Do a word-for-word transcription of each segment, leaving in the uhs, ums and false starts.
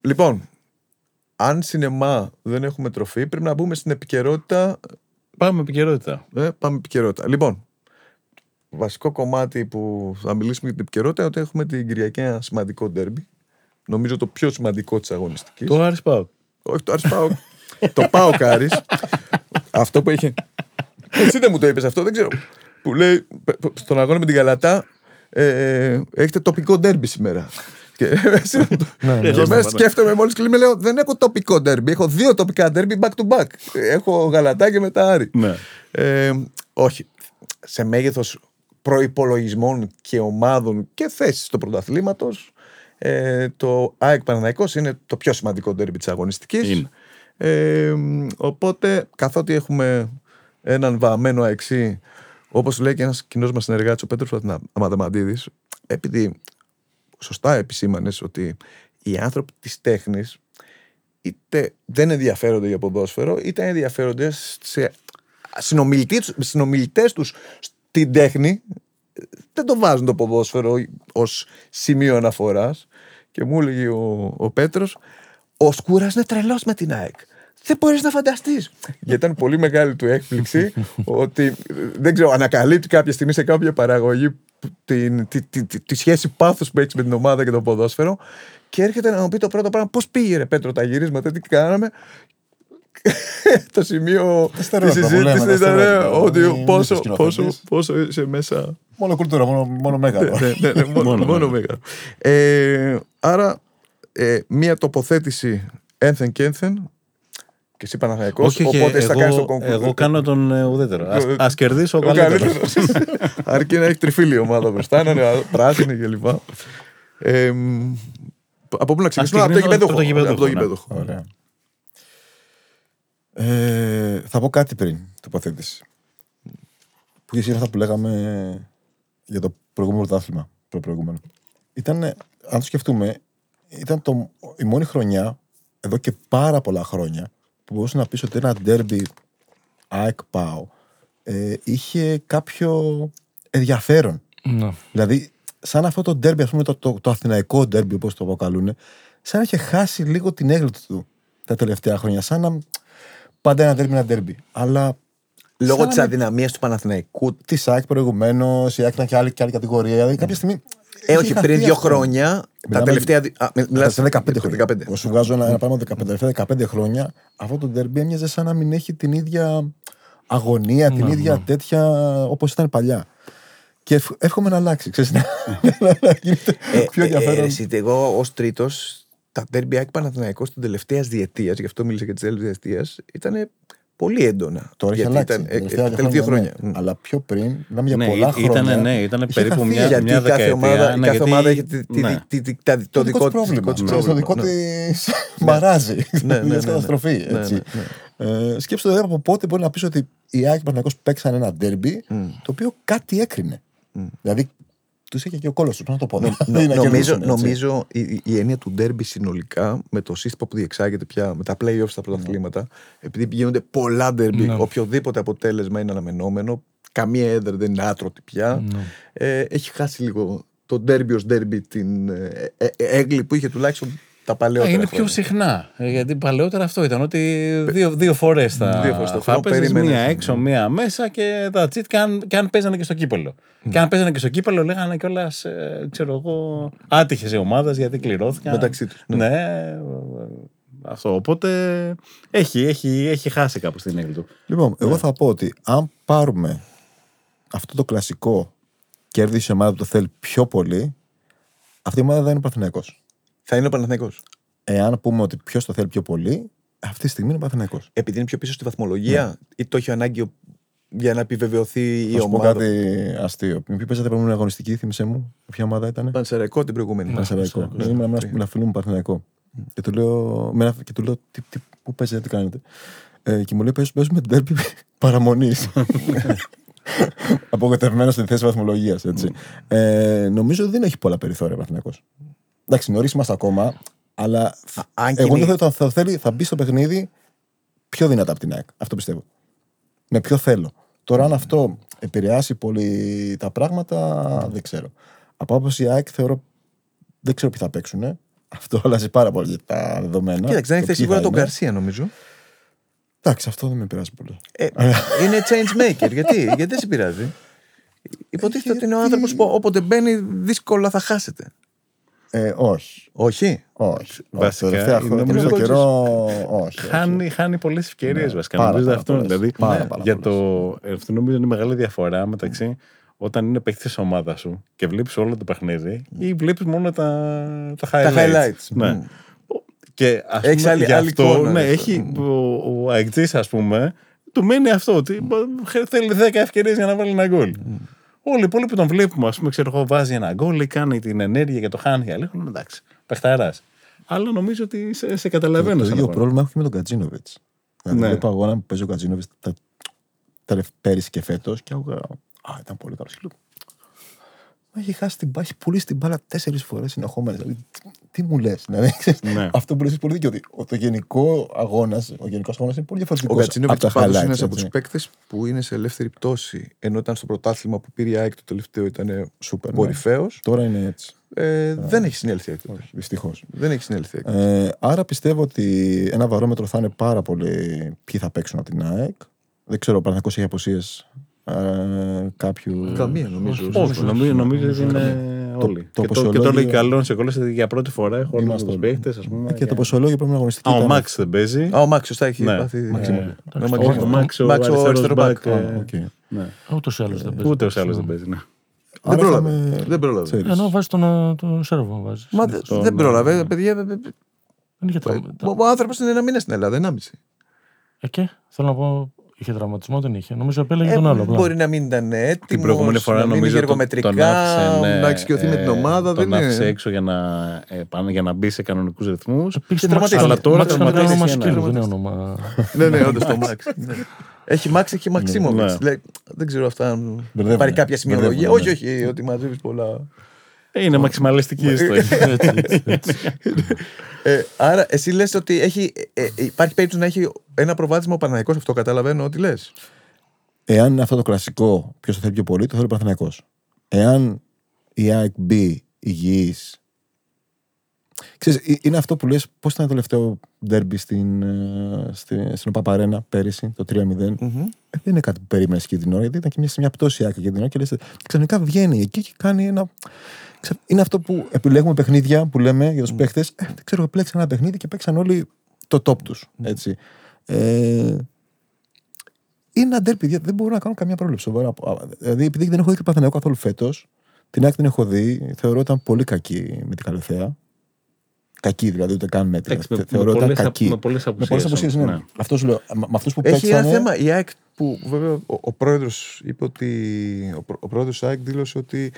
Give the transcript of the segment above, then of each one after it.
Λοιπόν, αν σινεμά δεν έχουμε τροφή, πρέπει να μπούμε στην επικαιρότητα. Πάμε επικαιρότητα. Ε, πάμε επικαιρότητα. Λοιπόν, βασικό κομμάτι που θα μιλήσουμε για την επικαιρότητα είναι ότι έχουμε την Κυριακή ένα σημαντικό ντέρμπι. Νομίζω το πιο σημαντικό της αγωνιστικής. Το Άρης ΠΑΟΚ. Όχι, το Άρης ΠΑΟΚ. Το ΠΑΟΚ Άρης. Αυτό που είχε. Εσύ δεν μου το είπες αυτό, δεν ξέρω. Που λέει στον αγώνα με την Γαλατά, ε, έχετε τοπικό ντέρμπι σήμερα. Και μέσα σκέφτομαι μόλις κλείνει, λέω δεν έχω τοπικό ντέρμπι. Έχω δύο τοπικά ντέρμπι back to back. Έχω Γαλατά και μετά Άρη. Ναι. Ε, όχι. Σε μέγεθος προϋπολογισμών και ομάδων και θέσεις του πρωταθλήματος, ε, το ΑΕΚ Παναθηναϊκός είναι το πιο σημαντικό ντέρμπι της αγωνιστικής. Ε, οπότε, καθότι έχουμε έναν βαμμένο αεξί, όπως λέει και ένας κοινός μας συνεργάτης, ο Πέτρος Αμαδαμαντίδης, επειδή σωστά επισήμανες ότι οι άνθρωποι της τέχνης είτε δεν ενδιαφέρονται για ποδόσφαιρο, είτε ενδιαφέρονται σε συνομιλητές τους στην τέχνη, δεν το βάζουν το ποδόσφαιρο ως σημείο αναφοράς. Και μου έλεγε ο, ο Πέτρος, ο Σκούρας είναι τρελός με την ΑΕΚ. Δεν μπορείς να φανταστείς. Γιατί ήταν πολύ μεγάλη του έκπληξη ότι, δεν ξέρω, ανακαλύπτει κάποια στιγμή σε κάποια παραγωγή τη, τη, τη, τη, τη σχέση πάθους που έχει με την ομάδα και το ποδόσφαιρο, και έρχεται να μου πει το πρώτο πράγμα, πώς πήγε ρε Πέτρο τα γυρίσματα, τι κάναμε. Το σημείο της συζήτησης ήταν ότι πόσο, πόσο, πόσο είσαι μέσα. Μόνο κουλτούρα, μόνο, μόνο μέγαρο. Ναι, ναι, ναι, μόνο, μόνο, μόνο μέγαρο. Ε, άρα, ε, μία τοποθέτηση ένθεν και ένθεν. Και εσύ Παναθηναϊκός, οπότε εγώ, θα κάνεις τον κονκούρ. Εγώ κάνω τον ε, ουδέτερο. Ας, ας κερδίσω ο καλύτερος. Αρκεί να έχει τριφύλη η ομάδα μπροστά, να είναι πράσινη κλπ. Ε, από πού να ξεκινήσουμε? Από το γηπέδοχο. Ωραία. Ε, θα πω κάτι πριν τοποθέτηση. Που είναι αυτά που λέγαμε για το προηγούμενο πρωτάθλημα. Προηγούμενο. Ήταν, αν το σκεφτούμε, ήταν το, η μόνη χρονιά εδώ και πάρα πολλά χρόνια που μπορούσε να πεις ότι ένα ντέρμπι ΑΕΚ ΠΑΟ ε, είχε κάποιο ενδιαφέρον. No. Δηλαδή, σαν αυτό το ντέρμπι, ας πούμε, το, το, το αθηναϊκό ντέρμπι, όπως το αποκαλούν, σαν να είχε χάσει λίγο την έγκλη του τα τελευταία χρόνια. Σαν να. Πάντα ένα ντέρμπι, ένα ντέρμπι. Αλλά. Λόγω της αδυναμίας του Παναθηναϊκού. Τη ΑΕΚ προηγουμένως, η ΑΕΚ ήταν και άλλη, και άλλη κατηγορία. Δηλαδή, κάποια στιγμή. Ε, όχι, πριν δύο χρόνια. Τα τελευταία. Μιλάς σε δεκαπέντε χρόνια. Εγώ σου βγάζω ένα πράγμα τα τελευταία δεκαπέντε χρόνια. Αυτό το ντέρμπι έμοιαζε σαν να μην έχει την ίδια αγωνία, την ίδια τέτοια όπως ήταν παλιά. Και εύχομαι να αλλάξει. Ξέρεις, να γίνεται πιο ενδιαφέρον. Εγώ ως τρίτος, τα ντέρμπι ΑΕΚ Παναθηναϊκός στην τελευταία διετίας, γι' αυτό μίλησα για τις τελευταίες διετίας, ήταν πολύ έντονα. Τώρα έχει αλλάξει. Ήταν δύο χρόνια. Αλλά πιο πριν, μιλάμε για πολλά χρόνια. Ναι, ήταν περίπου μια δεκαετία. Κάθε ομάδα έχει το δικό της πρόβλημα. Το δικό της μαράζει. Είναι καταστροφή. Σκέψτε δηλαδή από πότε μπορεί να πεις ότι οι ΑΕΚ και Παναθηναϊκός παίξαν ένα ντέρμπι το οποίο κάτι έκρινε. Δηλαδή τους είχε και ο κόλος τους, να το πω. Νομίζω, νομίζω η, η έννοια του ντέρμπι συνολικά, με το σύστημα που διεξάγεται πια, με τα play-offs στα πρωταθλήματα, επειδή γίνονται πολλά ντέρμπι, no. οποιοδήποτε αποτέλεσμα είναι αναμενόμενο, καμία έδρα δεν είναι άτρωτη πια, no. ε, έχει χάσει λίγο το ντέρμπι ως ντέρμπι την ε, ε, έγκλη που είχε τουλάχιστον τα παλαιότερα. Είναι πιο συχνά. Γιατί παλαιότερα αυτό ήταν ότι δύο, δύο φορές θα, θα παίζεις, μία έξω, μία μέσα και τα τσίτ, και αν, και αν παίζανε και στο κύπελο. Mm. Και αν παίζανε και στο κύπελο λέγανε κιόλας, ε, ξέρω εγώ, άτυχες οι ομάδες γιατί κληρώθηκαν. Μεταξύ τους. Ναι. ναι, αυτό. Οπότε έχει, έχει, έχει χάσει κάπως την έγκλη του. Λοιπόν, εγώ θα πω ότι αν πάρουμε αυτό το κλασικό κέρδισε η ομάδα που το θέλει πιο πολύ, αυτή η ομάδα δεν είναι Παναθηναϊκός. Θα είναι ο Παναθηναϊκός. Εάν πούμε ότι ποιος το θέλει πιο πολύ, αυτή τη στιγμή είναι ο Παναθηναϊκός. Επειδή είναι πιο πίσω στη βαθμολογία, ναι. ή το έχει ανάγκη για να επιβεβαιωθεί η ομάδα. ομάδα. Να πω κάτι αστείο. Με ποιο παίζατε προηγούμενη αγωνιστική, θύμισε μου, ποια ομάδα ήταν? Πανσεραϊκό την προηγούμενη. Πανσεραϊκό. Ήμουν με ένα φίλο μου Παναθηναϊκό. Και του λέω, και του λέω τι, τι, πού παίζετε, τι κάνετε. Ε, και μου λέει, παίζουμε ντέρμπι παραμονής. Απογοητευμένο στην θέση βαθμολογίας. Ε, νομίζω ότι δεν έχει πολλά περιθώρια ο Παναθηναϊκός. Εντάξει, νωρίς είμαστε ακόμα, αλλά Α, εγώ δεν θα, θα, θέλει, θα μπει στο παιχνίδι πιο δυνατά από την ΑΕΚ. Αυτό πιστεύω. Με πιο θέλω. Τώρα, αν αυτό επηρεάσει πολύ τα πράγματα, δεν ξέρω. Από άποψη η ΑΕΚ θεωρώ, δεν ξέρω ποιοι θα παίξουν. Αυτό αλλάζει πάρα πολύ τα δεδομένα. Κοίταξε, δεν έχει σίγουρα τον Γκαρσία, νομίζω. Εντάξει, αυτό δεν με πειράζει πολύ. Ε, είναι change maker. Γιατί, γιατί δεν σε πειράζει. Υποτίθεται ότι είναι ο άνθρωπος που όποτε μπαίνει δύσκολα θα χάσετε. Ε, όχι. Όχι. Όχι. Βασικά, τελευταία νομίζω το καιρό. Όχι. Χάνει, χάνει πολλές ευκαιρίες Ναι, βασικά. πάρα, Νομίζω πάρα αυτό. πολλές. Δηλαδή, Πάρα, πάρα για πολλές. το, αυτό νομίζω είναι η μεγάλη διαφορά μεταξύ όταν είναι παίκτης της ομάδας σου και βλέπεις όλο το παιχνίδι ή βλέπεις μόνο τα, τα highlights. Τα highlights. Ναι. Mm. Και ας Έχεις πούμε, άλλη- γι' άλλη αυτό, εικόνα, ναι, αυτό. έχει, ο, ο Αεκτζής, ας πούμε, του μένει αυτό, ότι θέλει δέκα ευκαιρίες για να βάλει ένα γκολ. Όλοι οι υπόλοιποι που τον βλέπουμε, ας πούμε, ξέρω εγώ, βάζει ένα γκολ ή κάνει την ενέργεια και το χάνει για λίγο. Εντάξει, παιχταράς. Αλλά νομίζω ότι σε, σε καταλαβαίνω. Το σαν ίδιο πράγμα. πρόβλημα έχω και με τον Κατζίνοβιτς. Δηλαδή, Ναι. βλέπω αγώνα που παίζει ο Κατζίνοβιτς τα, τα πέρυσι και φέτος και άκουγα. Α, ήταν πολύ καλό. Μα έχει χάσει την μπάλα, έχει πουλήσει την μπάλα τέσσερις φορές συνεχόμενες. Δηλαδή, τι, τι μου λες, δηλαδή, Ναι. αυτό που λες είναι πολύ δίκιο. Ότι ο, το γενικό αγώνας, ο γενικός αγώνας είναι πολύ Ο διαφορετικός από Γκατσίνοβιτς τα πάντως είναι highlights. ένας από έτσι. τους παίκτες που είναι σε ελεύθερη πτώση. Ενώ ήταν στο πρωτάθλημα που πήρε η ΑΕΚ το τελευταίο ήταν Σούπερ, ναι. κορυφαίος. Τώρα είναι έτσι. Ε, δεν έχει συνέλθει έκτοτε. Όχι, δυστυχώς. Δεν έχει συνέλθει έκτοτε. Ε, άρα πιστεύω ότι ένα βαρόμετρο θα είναι πάρα πολύ ποιοι θα παίξουν από την ΑΕΚ. Δεν ξέρω, ο Παναθηναϊκός έχει αποσίες ε, κάποιου. Καμία νομίζω. Όχι, νομίζω, νομίζω ότι είναι Το- όλοι. το και, το, και ποσολόγιο- το λέει καλό σε κόλλησε για πρώτη φορά. Έχω όλους Είμαστε τους όλοι. παίχτες, ας πούμε. Και το ποσολόγιο πρέπει να αγωνιστική. Α, ο ήταν- Μάξ δεν παίζει. Α, ο Μάξ, σωστά έχει Ναι. πάθει. Μαξίμου. Ναι, Όχι, Μαξίμου. ο Μάξ, ο Μάξ, ο αριστερός αριστερό μπακ, μπακ. ε, Α, οκ. Ναι. Ούτως ή άλλως δεν παίζει. Ούτε ο άλλος δεν παίζει. Ναι. Δεν Άρα πρόλαβε. θα με- Δεν πρόλαβε. ξέρεις. Ενώ βάζει τον, τον Σέρβο. Βάζει. Μα δε- στον- δεν πρόλαβε, παιδιά. ε, ε, Δεν είχε τραυμα- Ο ο άνθρωπος είναι ένα μήνα στην Ελλάδα, ενάμιση. Ε, και θέλω να πω, είχε τραυματισμό, δεν είχε. Νομίζω επέλεγε Ε, τον άλλο. απλά. Μπορεί να μην ήταν έτοιμο. Την προηγούμενη φορά νομίζω τον, εργομετρικά, τον άφησε, ναι, να εξοικειωθεί με την ομάδα. τον δεν είναι- άφησε έξω για να, ε, πάνε, για να μπει σε κανονικούς ρυθμούς. Πήγε τραυματίστηκε. αλλά Αλλά τώρα τώρα τραυματίστηκε όνομα ένα. σκύλου, δεν είναι όνομα. Ναι, ναι, όντως το Μάξ. Ναι. Έχει Μάξ, έχει Μαξίμοβιτς. Ναι. Λέει, δεν ξέρω αυτά αν Μπερδεύουνε. πάρει κάποια σημειολογία. Μπερδεύουνε, Όχι, όχι, ότι μαζεύει πολλά. Ε, είναι μαξιμαλιστική η ιστορία. Έτσι, έτσι, έτσι. Ε, άρα, εσύ λες ότι έχει, ε, ε, υπάρχει περίπτωση να έχει ένα προβάδισμα ο Παναθηναϊκός, αυτό καταλαβαίνω ότι λες. Εάν είναι αυτό το κλασικό, ποιος το θέλει πιο πολύ, το θέλει ο Παναθηναϊκός. Εάν η ΑΕΚ μπει υγιής. Ξέρεις, ε, είναι αυτό που λες, πώς ήταν το τελευταίο ντέρμπι στην, ε, στη, στην ΟΠΑΠΑΡΕΝΑ πέρυσι, το τρία μηδέν. Ε, δεν είναι κάτι που περίμενες εκείνη την ώρα, γιατί ήταν και μια, σε μια πτώση η ΑΕΚ εκείνη την ώρα και λες, ξαφνικά βγαίνει εκεί και κάνει ένα. Ξα- Είναι αυτό που επιλέγουμε παιχνίδια που λέμε για τους παίχτες. Ε, δεν ξέρω, επιλέξαν ένα παιχνίδι και παίξαν όλοι το top τους. Έτσι. Ε, είναι ένα ντέρμπι, δεν μπορώ να κάνω καμία πρόβλεψη. Σοβαρά. Δηλαδή, επειδή δεν έχω δει και Παναθηναϊκό καθόλου φέτος, την ΑΕΚ την έχω δει, θεωρώ ότι ήταν πολύ κακή με την Καλυθέα. Κακή δηλαδή, ούτε καν μέτρια. Εντάξει, με- Θεωρώ με ότι ήταν πολλές κακή. απ- με πολλές Με πολλές απουσίες, απουσίες, ναι. ναι. Αυτό σου λέω. Με αυτούς που Έχει ένα παίξανε. θέμα. Η ΑΕΚ που βέβαια ο, ο πρόεδρος είπε ότι. Ο, πρό- ο πρόεδρος της ΑΕΚ δήλωσε ότι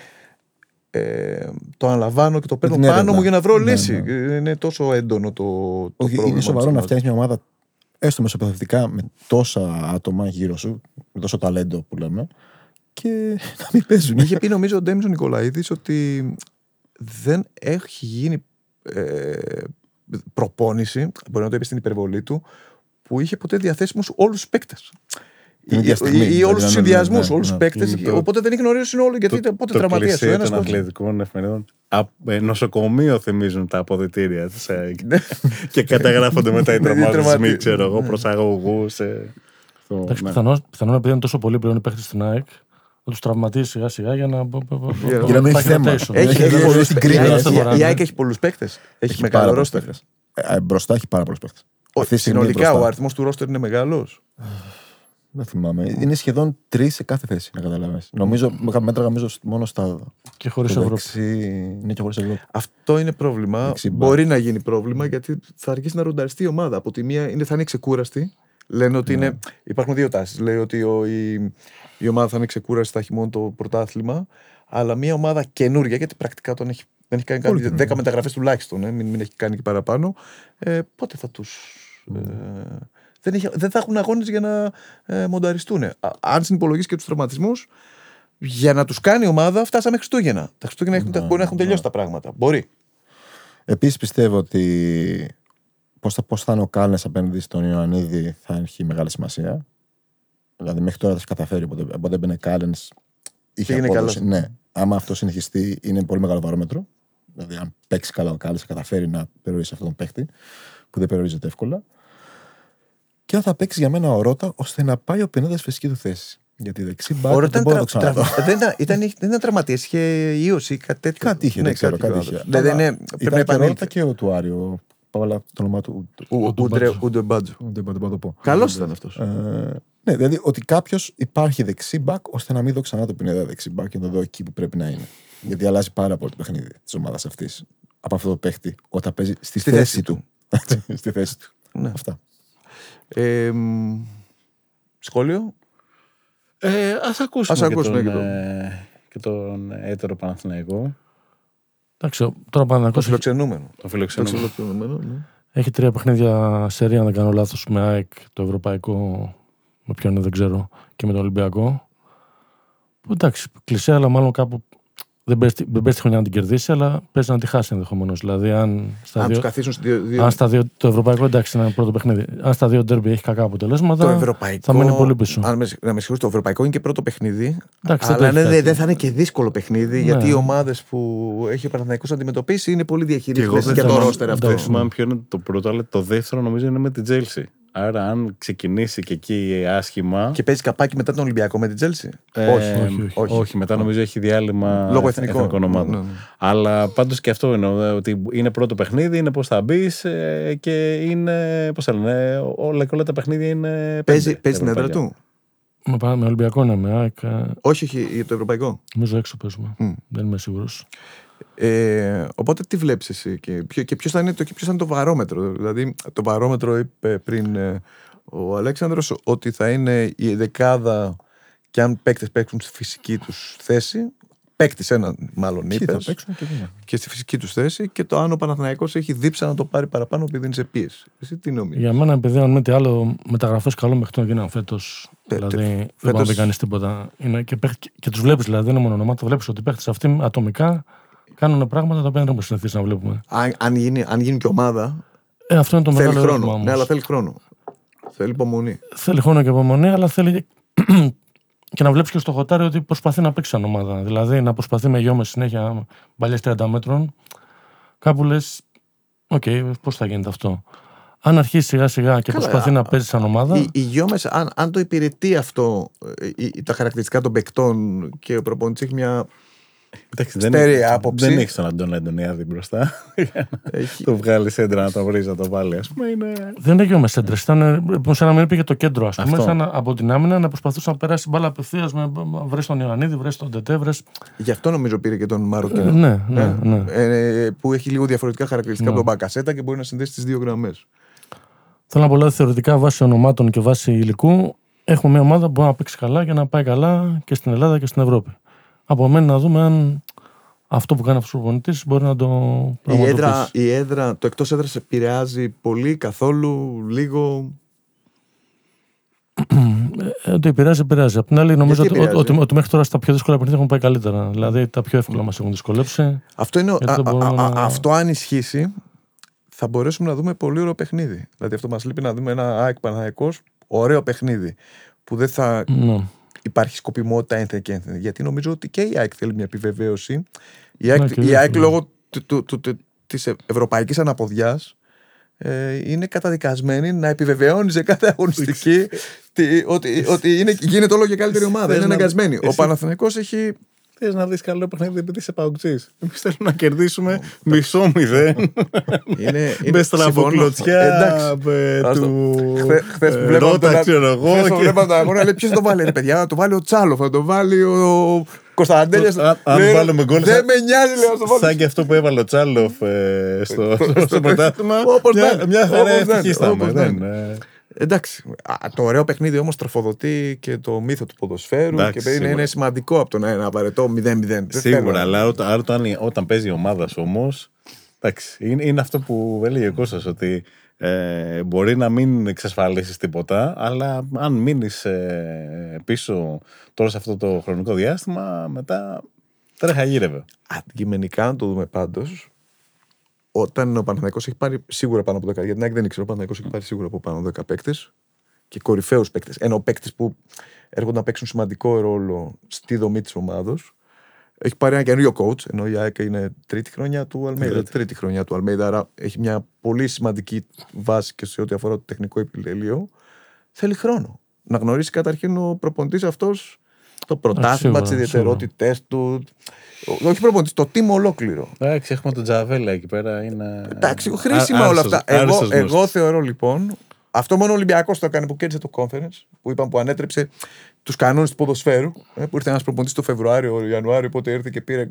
ε, το αναλαμβάνω και το παίρνω την πάνω έρευνα. μου για να βρω Ναι, λύση. ναι. Είναι τόσο έντονο το, το Όχι, πρόβλημα. είναι σοβαρό της να ομάδας. φτιάχνει μια ομάδα έστω μεσοπαιδευτικά με τόσα άτομα γύρω σου, με τόσο ταλέντο που λέμε, και να μην παίζουν. Είχε πει νομίζω ο Ντέμις ο Νικολαίδης ότι δεν έχει γίνει ε, προπόνηση, μπορεί να το είπε στην υπερβολή του, που είχε ποτέ διαθέσιμους όλους τους παίκτες. Την Ή, ίδια στιγμή, ή, ή δηλαδή, όλους τους ναι, συνδυασμούς, ναι, όλους ναι. τους παίκτες. Είναι το- Οπότε δεν είχε γνωρίσει όλο γιατί ήταν πότε τραυματίας ο κλισέ ένας. των πότε- αθλητικών εφημερίδων. Α, ε, νοσοκομείο θυμίζουν τα αποδυτήρια της ΑΕΚ. Και καταγράφονται μετά οι Ναι, οι τραυματισμοί, τραυματι- ξέρω εγώ, ναι. προσαγωγούς. ε, στο- Εντάξει, ναι. πιθανόν πιθανόν επειδή είναι τόσο πολύ πλέον οι παίχτες στην ΑΕΚ, να του τραυματίσει σιγά σιγά για να. Για να μην έχει θέμα. Έχει, Έχει- έχει έχει- πολλούς στην παίκτες. κρίνη, Η ΑΕΚ- έτσι. η- Η ΑΕΚ έχει πολλούς παίκτες. Έχει πάρα μεγάλο πολλούς ρόστερ. παίκτες. Ε, ε, μπροστά έχει πάρα πολλούς παίκτες. Αυτή τη στιγμή Συνολικά μπροστά. ο αριθμός του ρόστερ είναι μεγάλος. Δεν θυμάμαι. Είναι σχεδόν τρεις σε κάθε θέση, να καταλαβαίνεις. Νομίζω, μέτρα νομίζω μόνο στα. Και χωρίς στο Ευρώπη. δεξί, είναι και χωρίς Ευρώπη. Αυτό είναι πρόβλημα. Δεξί μπακ. Μπορεί να γίνει πρόβλημα γιατί θα αργήσει να ρονταριστεί η ομάδα. Από τη μία είναι, θα είναι ξεκούραστη. Λένε ότι είναι, υπάρχουν δύο τάσεις. Λέει ότι ο, η, η ομάδα θα είναι ξεκούραστη, θα έχει μόνο το πρωτάθλημα. Αλλά μια ομάδα καινούρια, γιατί πρακτικά τον έχει, δεν έχει κάνει Πολύ κάτι, καινούρια. δέκα μεταγραφές τουλάχιστον, ε, μην, μην έχει κάνει και παραπάνω. Ε, πότε θα τους. Ε, δεν, έχει, δεν θα έχουν αγώνες για να ε, μονταριστούν. Α, αν συνυπολογίσει και τους τραυματισμούς, για να τους κάνει η ομάδα, φτάσαμε Χριστούγεννα. Τα Χριστούγεννα έχουν, Ναι, μπορεί να έχουν ναι. τελειώσει τα πράγματα. Μπορεί. Επίσης πιστεύω ότι πώς θα, πώς θα είναι ο Κάλνες απέναντι στον Ιωαννίδη θα έχει μεγάλη σημασία. Δηλαδή μέχρι τώρα θα έχει καταφέρει, οπότε, οπότε έμπαινε Κάλνες, είχε Πήγαινε απόδοση. καλά. Ναι, άμα αυτό συνεχιστεί είναι πολύ μεγάλο βαρόμετρο. Δηλαδή, αν παίξει καλά ο Κάλλας, θα καταφέρει να περιορίσει αυτόν τον παίχτη, που δεν περιορίζεται εύκολα. Και θα παίξει για μένα ο Ρώτα, ώστε να πάει ο Πινέδας στη φυσική του θέση. Γιατί δεξί μπακ δεν μπορώ να το ξαναδώ. Δεν ήταν τραυματίας, είχε ίωση ή κάτι τέτοιο. Κάτι είχε, δεν ξέρω, κάτι είχε. Ήταν και ο Ρώτα και ο Τουάριο. Παύλα, το όνομά του. Ούτε Μπάτζο. Καλός ήταν αυτός. Ναι, δηλαδή ότι κάποιο υπάρχει δεξί μπακ, ώστε να μην δω ξανά το Πινέδα δεξί μπακ και να το δω εκεί που πρέπει να είναι. Γιατί αλλάζει πάρα πολύ το παιχνίδι τη ομάδα αυτή από αυτό το παίχτη όταν παίζει στη θέση του. Στη θέση του. Αυτά. Σχόλιο. Ε, ας ακούσουμε, ας και, ακούσουμε τον, και, τον... ε, και τον έτερο Παναθηναϊκό. Εντάξει, τώρα Παναθηναϊκός... Το φιλοξενούμενο. Το φιλοξενούμενο. Το φιλοξενούμενο ναι. Έχει τρία παιχνίδια σερία, αν δεν κάνω λάθος, με ΑΕΚ, το ευρωπαϊκό, με ποιον δεν ξέρω, και με το Ολυμπιακό. Που εντάξει, κλεισέ, αλλά μάλλον κάπου δεν παίζει τη χρονιά να την κερδίσει, αλλά παίζει να τη χάσει ενδεχομένως. Δηλαδή, αν στα αν δύο, τους καθίσουν δύο, δύο... αν στα δύο, το ευρωπαϊκό εντάξει είναι ένα πρώτο παιχνίδι. Αν στα δύο ντέρμπι έχει κακά αποτελέσματα, το ευρωπαϊκό, θα μείνει πολύ πίσω. Αν με, να με συγχωρείς, το ευρωπαϊκό είναι και πρώτο παιχνίδι. Εντάξει, αλλά δεν δε, δε θα είναι και δύσκολο παιχνίδι, ναι. Γιατί οι ομάδες που έχει ο Παναθηναϊκός αντιμετωπίσει είναι πολύ διαχειρισμένες για το ρόστερ αυτό. Δεν θυμάμαι ποιο είναι το πρώτο, αλλά το δεύτερο νομίζω είναι με την Chelsea. Άρα, αν ξεκινήσει και εκεί άσχημα. Και παίζει καπάκι μετά τον Ολυμπιακό με την Chelsea. Ε, όχι, όχι, όχι, όχι. Μετά νομίζω έχει διάλειμμα λόγω εθνικών, εθνικών ομάδων. Ναι, ναι. Αλλά πάντως και αυτό εννοώ ότι είναι πρώτο παιχνίδι, είναι πώς θα μπει και είναι. Πώς θα λένε, όλα και όλα τα παιχνίδια είναι. Παίζει, παίζει την έδρα του. Με, με Ολυμπιακό ναι, με ΑΕΚ. Όχι, όχι, για το ευρωπαϊκό. Νομίζω έξω παίζουμε. Mm. Δεν είμαι σίγουρος. Ε, οπότε τι βλέπεις εσύ και, ποιο, και ποιος θα είναι το, ποιος θα είναι το βαρόμετρο. Δηλαδή το βαρόμετρο είπε πριν ε, ο Αλέξανδρος ότι θα είναι η δεκάδα και αν παίκτες παίξουν στη φυσική τους θέση, παίκτης έναν μάλλον είπες και, και στη φυσική τους θέση, και το αν ο Παναθηναϊκός έχει δίψα να το πάρει παραπάνω επειδή είναι σε πίεση. Εσύ τι νομίζεις? Για μένα, επειδή αν με τι άλλο μεταγραφές καλό μέχρι να γίνανε φέτος, Τε, δηλαδή τε, δεν φέτος... μπορεί να κάνεις τίποτα. Είναι και, και, και τους βλέπεις, δηλαδή δεν είναι μόνο ονομάτα, βλέπεις ότι οι παίκτες αυτοί ατομικά κάνουν πράγματα τα οποία δεν έχουμε συνηθίσει να βλέπουμε. Αν, αν, γίνει, αν γίνει και ομάδα. Ε, αυτό είναι το θέλει μεγάλο χρόνο. Όμως. Ναι, αλλά θέλει χρόνο. Θέλει υπομονή. Θέλει χρόνο και υπομονή, αλλά θέλει και να βλέπεις και στο χωτάρι ότι προσπαθεί να παίξει σαν ομάδα. Δηλαδή να προσπαθεί με γιόμες συνέχεια μπαλιές τριάντα μέτρων. Κάπου λες, οκ, okay, πώς θα γίνεται αυτό. Αν αρχίσει σιγά σιγά και Καλά, προσπαθεί α, να παίζει σαν ομάδα. Οι, οι γιόμες, αν, αν το υπηρετεί αυτό, οι, οι, τα χαρακτηριστικά των παικτών και ο προπονητής έχει μια. Εντάξει, δεν, άποψη. Δεν έχει τον Αντώνη Αντωνιάδη μπροστά. Έχει... το βγάλει έντρα να το βρει, να το βάλει. Ας πούμε, είναι... Δεν έγινε με έντρε. Ήταν σαν να μην πήγε το κέντρο. Ας πούμε, σαν από την άμυνα να προσπαθούσε να περάσει μπάλα απευθεία. Βρει τον Ιωαννίδη, βρει τον Τετέ. Βρες... Γι' αυτό νομίζω πήρε και τον Μαροκινό. Ε, ναι, ναι, ναι. Ε, που έχει λίγο διαφορετικά χαρακτηριστικά ναι. από τον Μπακασέτα και μπορεί να συνδέσει τις δύο γραμμές. Θέλω να πω, δηλαδή, θεωρητικά βάσει ονομάτων και βάσει υλικού έχουμε μια ομάδα που μπορεί να παίξει καλά και να πάει καλά και στην Ελλάδα και στην Ευρώπη. Από μένα να δούμε αν αυτό που κάνει αυτός ο προπονητής μπορεί να το πραγματοποιήσει. Η έδρα, η έδρα, το εκτός έδρας επηρεάζει πολύ, καθόλου, λίγο. ε, το επηρεάζει, επηρεάζει. Απ' την άλλη, νομίζω ότι, ότι, ότι μέχρι τώρα στα πιο δύσκολα παιχνίδια έχουν πάει καλύτερα. Δηλαδή τα πιο εύκολα μας έχουν δυσκολέψει. Αυτό, είναι, α, α, α, να... αυτό αν ισχύσει, θα μπορέσουμε να δούμε πολύ ωραίο παιχνίδι. Δηλαδή αυτό μας λείπει, να δούμε ένα ΑΕΚ Παναθηναϊκός ωραίο παιχνίδι που δεν θα. Ναι. Υπάρχει σκοπιμότητα ένθεν και ένθεν. Γιατί νομίζω ότι και η ΑΕΚ θέλει μια επιβεβαίωση. Η ΑΕΚ, ναι, η ΑΕΚ λόγω της ευρωπαϊκής αναποδιάς ε, είναι καταδικασμένη να επιβεβαιώνει σε κάθε αγωνιστική τι, ότι, ότι είναι, γίνεται όλο και καλύτερη ομάδα. Είναι αναγκασμένη. Ο Παναθηναϊκός έχει. Θες να δεις καλό παιχνίδι επειδή είσαι παουτζής. Εμείς θέλουμε να κερδίσουμε μισό μηδέν. Με στραβοκλωτσιά του Ρώτα, ξέρω εγώ. Χθες που βλέπαμε τον αγώνα, λέει ποιος θα το βάλει, ρε παιδιά, θα το βάλει ο Τσάλοφ, θα το βάλει ο Κωνσταντέλιας. Αν βάλουμε γκολ, δεν με νοιάζει, λέω. Σαν και αυτό που έβαλε ο Τσάλοφ στο πρωτάθλημα. Μια χαρά ευτυχίσταμε. Εντάξει, το ωραίο παιχνίδι όμως τροφοδοτεί και το μύθο του ποδοσφαίρου. Εντάξει, και είναι, είναι σημαντικό από το να είναι απαραίτητο μηδέν μηδέν. Σίγουρα, αλλά όταν, όταν, όταν παίζει η ομάδα όμως, εντάξει, είναι, είναι αυτό που έλεγε ο Κώστας, ότι ε, μπορεί να μην εξασφαλίσεις τίποτα, αλλά αν μείνεις ε, πίσω τώρα σε αυτό το χρονικό διάστημα, μετά τρέχα γύρευε. Αντικειμενικά, να το δούμε πάντως, όταν ο Παναθηναϊκός έχει πάρει σίγουρα πάνω από δέκα, γιατί δεν ήξερα, ο Παναθηναϊκός έχει πάρει σίγουρα από πάνω από δέκα παίκτες και κορυφαίους παίκτες. Ενώ παίκτες που έρχονται να παίξουν σημαντικό ρόλο στη δομή της ομάδος. Έχει πάρει ένα καινούριο coach, ενώ η ΑΕΚ είναι τρίτη χρονιά του Αλμέιδα. Τρίτη χρονιά του Αλμέιδα, άρα έχει μια πολύ σημαντική βάση και σε ό,τι αφορά το τεχνικό επιτελείο. Θέλει χρόνο. Να γνωρίσει καταρχήν ο προπονητής αυτός το πρωτάθλημα, τις ιδιαιτερότητες του. Όχι προπονητής, το team ολόκληρο. Εντάξει, έχουμε τον Τζαβέλα εκεί πέρα. Είναι... Εντάξει, χρήσιμα όλα αυτά. Εγώ, εγώ θεωρώ λοιπόν. Αυτό μόνο ο Ολυμπιακός το έκανε που κέρδισε το conference, που είπαν που ανέτρεψε τους κανόνες του ποδοσφαίρου. Που ήρθε ένας προπονητής το Φεβρουάριο, Ιανουάριο, οπότε ήρθε και πήρε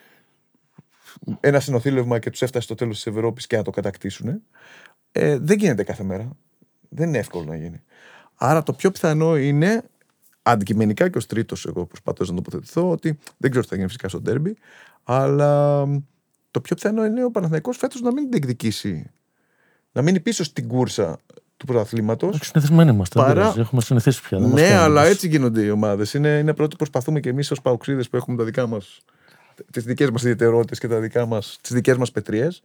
ένα συνοθήλευμα και τους έφτασε στο τέλος της Ευρώπης και να το κατακτήσουν. Ε, δεν γίνεται κάθε μέρα. Δεν είναι εύκολο να γίνει. Άρα το πιο πιθανό είναι, αντικειμενικά και ως τρίτος, εγώ προσπαθώ να τοποθετηθώ, ότι δεν ξέρω τι θα γίνει φυσικά στο ντέρμπι, αλλά το πιο πιθανό είναι ο Παναθηναϊκός φέτος να μην διεκδικήσει, να μείνει πίσω στην κούρσα του πρωταθλήματος. Συνηθισμένοι είμαστε. Παρά... Έχουμε συνηθίσει πια. Ναι, αλλά έτσι γίνονται οι ομάδες. Είναι, είναι πρώτο που προσπαθούμε και εμείς ως παοξίδες που έχουμε τα δικά μας, τις δικές μας ιδιαιτερότητες και τα δικά μας, τις δικές μας πετρίες.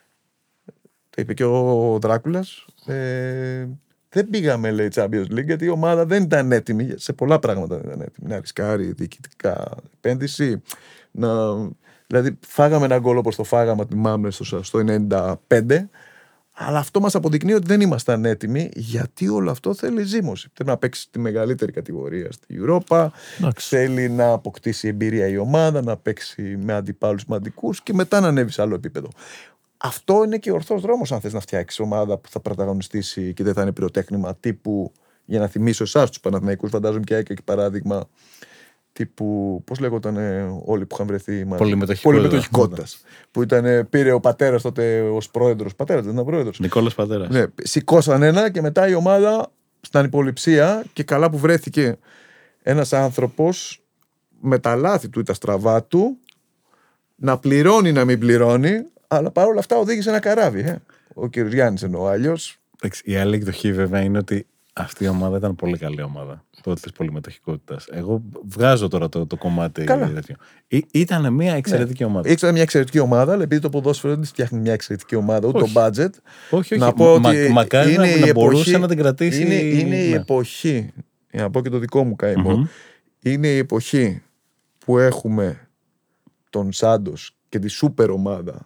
Το είπε και ο Δράκουλας. Ε, δεν πήγαμε, λέει, Champions League, γιατί η ομάδα δεν ήταν έτοιμη. Σε πολλά πράγματα δεν ήταν έτοιμη. Να ρισκάρει διοικητικά επένδυση. Να... Δηλαδή, φάγαμε ένα γκολ όπως το φάγαμε, θυμάμαι, στο, στο ενενήντα πέντε. Αλλά αυτό μας αποδεικνύει ότι δεν ήμασταν έτοιμοι, γιατί όλο αυτό θέλει ζήμωση. Θέλει να παίξει τη μεγαλύτερη κατηγορία στη Europa, θέλει να αποκτήσει εμπειρία η ομάδα, να παίξει με αντιπάλους σημαντικούς και μετά να ανέβει σε άλλο επίπεδο. Αυτό είναι και ο ορθός δρόμος, αν θες να φτιάξεις ομάδα που θα πρωταγωνιστήσει και δεν θα είναι πυροτέχνημα τύπου, για να θυμίσω εσάς τους Παναθηναϊκούς, φαντάζομαι και έκανα και παράδειγμα τύπου, πώς λέγονταν όλοι που είχαν βρεθεί πολυμετοχικότητας. Που ήταν, πήρε ο πατέρας τότε ως πρόεδρος. Πατέρας, δεν ήταν πρόεδρος. Νικόλας πατέρας. Ναι, σηκώσαν ένα και μετά η ομάδα στην ανυποληψία, και καλά που βρέθηκε ένας άνθρωπος με τα λάθη του ή τα στραβά του να πληρώνει, να μην πληρώνει, αλλά παρόλα αυτά οδήγησε ένα καράβι. Ε. Ο κύριος Γιάννης εννοώ, αλλιώς. Η άλλη εκδοχή βέβαια είναι ότι αυτή η ομάδα ήταν πολύ καλή ομάδα. Τότε της πολυμετοχικότητας. Εγώ βγάζω τώρα το, το κομμάτι. Ή, ήταν μια εξαιρετική ναι. ομάδα. Ήταν μια εξαιρετική ομάδα, αλλά επειδή το ποδόσφαιρο δεν φτιάχνει μια εξαιρετική ομάδα, ούτε το budget. Όχι, όχι. Να πω ότι Μα, μακάρι είναι να, η να εποχή, μπορούσε να την κρατήσει. Είναι, είναι ναι. η εποχή, για να πω και το δικό μου καημό, mm-hmm. είναι η εποχή που έχουμε τον Σάντος και τη σούπερ ομάδα.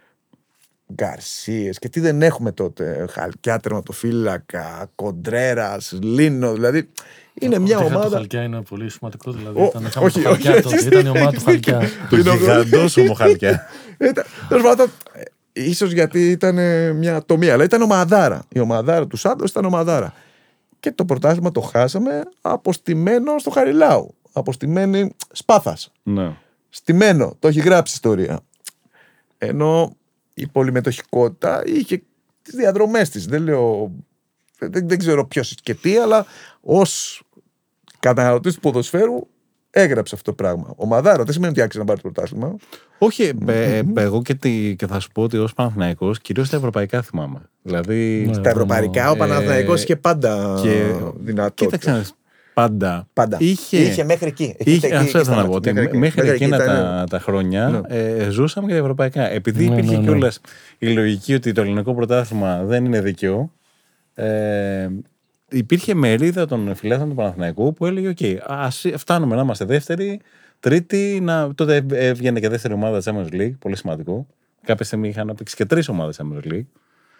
Γκαρσίες και τι δεν έχουμε τότε. Χαλκιά, τερματοφύλακα, Κοντρέρας, Λίνο. Δηλαδή είναι μια ομάδα. Το Χαλκιά είναι πολύ σημαντικό. Δηλαδή Ο, ήταν, όχι, το Χαλκιά, όχι, τότε, ήταν η ομάδα του Χαλκιά. Το γιγαντόσωμο Χαλκιά. Τέλος πάντων, ίσως γιατί ήταν μια ατομία, αλλά ήταν ομαδάρα. Η ομαδάρα του Σάντος ήταν ομαδάρα. Και το πρωτάθλημα το χάσαμε αποστημένο στο Χαριλάου. Αποστημένη Σπάθας. Ναι. Στημένο. Το έχει γράψει ιστορία. Ενώ η πολυμετοχικότητα είχε τις διαδρομές της. Δεν λέω, δεν, δεν ξέρω ποιος και τι, αλλά ως καταναλωτής του ποδοσφαίρου έγραψε αυτό το πράγμα. Ο Μαδάρο δεν σημαίνει ότι άξιζε να πάρει το πρωτάθλημα. Όχι, mm-hmm. ε, εγώ και, τη, και θα σου πω ότι ως Παναθηναϊκός κυρίως τα ευρωπαϊκά θυμάμαι. Δηλαδή, στα ευρωπαϊκά ε, ο Παναθηναϊκός είχε πάντα και, δυνατότητες. Κοίταξε, πάντα. πάντα. Είχε, είχε μέχρι εκεί. Είχε, αυτό ήθελα να πω. Μέχρι, μέχρι, μέχρι εκείνα ήταν... τα, τα χρόνια ναι. ε, ζούσαμε και τα ευρωπαϊκά. Επειδή ναι, υπήρχε ναι, ναι. κιόλας η λογική ότι το ελληνικό πρωτάθλημα δεν είναι δίκαιο, ε, υπήρχε μερίδα των φιλάθλων του Παναθηναϊκού που έλεγε: OK, ας φτάνουμε να είμαστε δεύτεροι, τρίτη. Να... Τότε έβγαινε και δεύτερη ομάδα Champions League, πολύ σημαντικό. Κάποια στιγμή είχαν παίξει και τρεις ομάδες Champions League.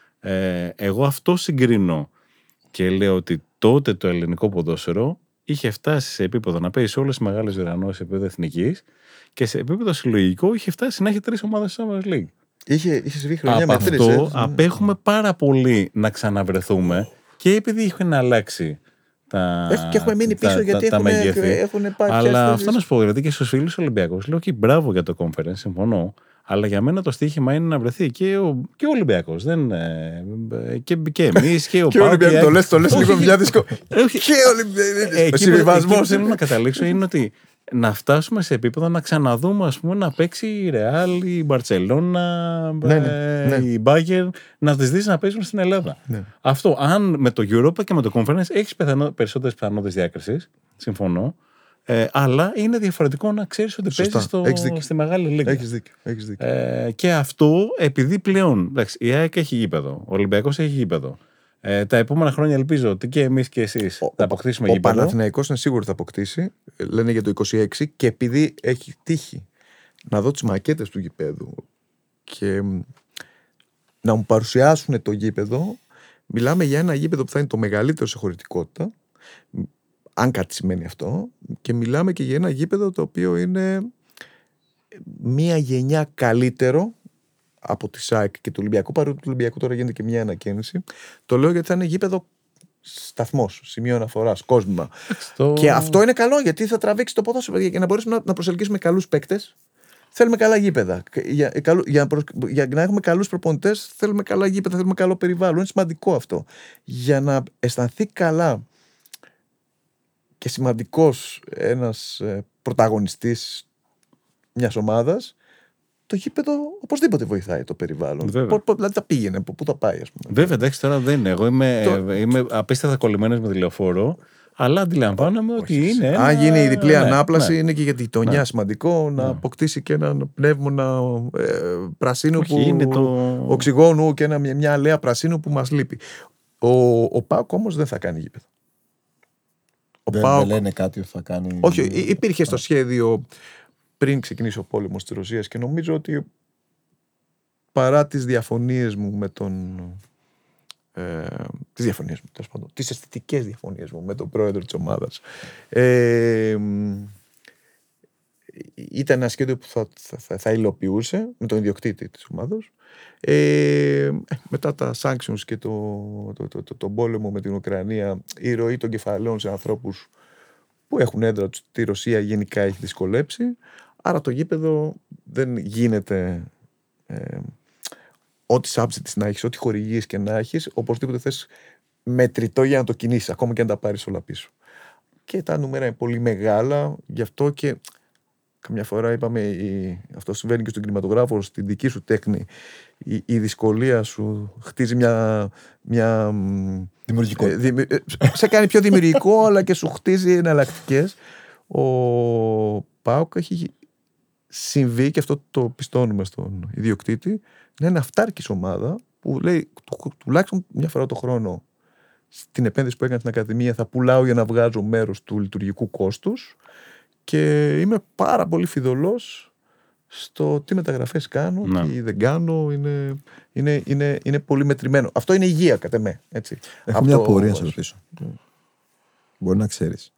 Ε, εγώ αυτό συγκρίνω και λέω ότι τότε το ελληνικό ποδόσφαιρο είχε φτάσει σε επίπεδο να παίζει σε όλες τις μεγάλες διοργανώσεις σε επίπεδο εθνικής και σε επίπεδο συλλογικό είχε φτάσει να έχει τρεις ομάδες της Champions League. Είχε, είχε συμβεί χρονιά από με τρεις. Αυτό ε. απέχουμε πάρα πολύ να ξαναβρεθούμε και επειδή έχουν αλλάξει τα, και έχουμε μείνει πίσω τα, γιατί τα, έχουν, τα μεγέθη. Έχουν πάει. Αλλά αυτό να σου πω, δηλαδή και στους φίλους Ολυμπιακούς λέω και μπράβο για το conference, συμφωνώ. Αλλά για μένα το στοίχημα είναι να βρεθεί και ο, και ο Ολυμπιακός. Δεν, και, και εμείς και ο και Πάοκ. Το λες, το λες λίγο μια δυσκολία. Και ο Ολυμπιακός. Ο συμβιβασμός. Εκεί που θέλω να καταλήξω είναι ότι να φτάσουμε σε επίπεδο να ξαναδούμε, ας πούμε, να παίξει η Ρεάλ, η Μπαρτσελώνα, ναι, ναι, ναι. η Μπάγερ, να τις δεις να παίζουν στην Ελλάδα. Ναι. Αυτό, αν με το Europa και με το Conference έχεις περισσότερες πιθανότητες διάκρισης, συμφωνώ. Ε, αλλά είναι διαφορετικό να ξέρεις ότι παίζεις στο, στη μεγάλη λίγα. Έχεις δίκιο. Έχεις δίκιο. Ε, και αυτό επειδή πλέον εντάξει, η ΑΕΚ έχει γήπεδο, ο Ολυμπιακός έχει γήπεδο. Ε, τα επόμενα χρόνια ελπίζω ότι και εμείς και εσείς ο, θα αποκτήσουμε ο, γήπεδο. Ο Παναθηναϊκός είναι σίγουρο θα αποκτήσει, λένε για το είκοσι έξι, και επειδή έχει τύχει να δω τις μακέτες του γηπέδου και να μου παρουσιάσουν το γήπεδο, μιλάμε για ένα γήπεδο που θα είναι το μεγαλύτερο σε χωρητικότητα, αν κάτι σημαίνει αυτό, και μιλάμε και για ένα γήπεδο το οποίο είναι μία γενιά καλύτερο από τη ΣΑΕΚ και του Ολυμπιακού, παρότι του Ολυμπιακού τώρα γίνεται και μια ανακαίνιση. Το λέω γιατί θα είναι γήπεδο σταθμός, σημείο αναφοράς, κόσμημα. Στο... Και αυτό είναι καλό, γιατί θα τραβήξει το ποδόσφαιρο. Για να μπορέσουμε να, να προσελκύσουμε καλούς παίκτες, θέλουμε καλά γήπεδα. Για, για, για, να, προ, για να έχουμε καλούς προπονητές, θέλουμε καλά γήπεδα, θέλουμε καλό περιβάλλον. Είναι σημαντικό αυτό. Για να αισθανθεί καλά και σημαντικός ένας ε, πρωταγωνιστής μιας ομάδας, το γήπεδο οπωσδήποτε βοηθάει το περιβάλλον. Πο, πο, δηλαδή θα πήγαινε, πού θα πάει, ας πούμε. Βέβαια, εντάξει, τώρα δεν είναι. Εγώ είμαι, το... είμαι απίστευτα κολλημένος με τηλεοφόρο, αλλά αντιλαμβάνομαι ότι όχι, είναι. Ένα... Αν γίνει η διπλή ναι, ανάπλαση, ναι. είναι και για τη γειτονιά ναι. σημαντικό να ναι. αποκτήσει και ένα πνεύμονα ε, πρασίνου όχι, που, είναι το... οξυγόνου και ένα, μια αλέα πρασίνου που μας λείπει. Ο, ο ΠΑΟΚ όμως δεν θα κάνει γήπεδο. Δεν, ΠΑΟΚ... δεν λένε κάτι ότι θα κάνει. Όχι, υπήρχε στο σχέδιο πριν ξεκινήσει ο πόλεμος της Ρωσίας και νομίζω ότι παρά τις διαφωνίες μου με τον ε, τις διαφωνίες μου, τέλος πάντων, τις αισθητικές διαφωνίες μου με τον πρόεδρο της ομάδας, ε, ήταν ένα σχέδιο που θα, θα, θα υλοποιούσε με τον ιδιοκτήτη της ομάδας. Ε, μετά τα sanctions και το, το, το, το, το πόλεμο με την Ουκρανία, η ροή των κεφαλαίων σε ανθρώπους που έχουν έδρα τους τη Ρωσία γενικά έχει δυσκολέψει. Άρα το γήπεδο δεν γίνεται ε, ό,τι subsidies να έχεις, ό,τι χορηγίες και να έχεις, οπωσδήποτε θες μετρητό για να το κινήσεις, ακόμα και αν τα πάρεις όλα πίσω. Και τα νούμερα είναι πολύ μεγάλα, γι' αυτό και καμιά φορά είπαμε, η, αυτό συμβαίνει και στον κινηματογράφο, στην δική σου τέχνη, η, η δυσκολία σου χτίζει μια... μια δημιουργικό. Ε, δημι, ε, σε κάνει πιο δημιουργικό, αλλά και σου χτίζει εναλλακτικές. Ο ΠΑΟΚ έχει συμβεί, και αυτό το πιστώνουμε στον ιδιοκτήτη, να είναι αυτάρκης ομάδα που λέει του, τουλάχιστον μια φορά το χρόνο στην επένδυση που έκανε στην Ακαδημία θα πουλάω για να βγάζω μέρος του λειτουργικού κόστους, και είμαι πάρα πολύ φιδωλός στο τι μεταγραφές κάνω, να. τι δεν κάνω. Είναι, είναι, είναι, είναι πολύ μετρημένο. Αυτό είναι υγεία κατά με. Έτσι. Έχω μια απορία να σε ρωτήσω. Mm. Μπορεί να ξέρεις.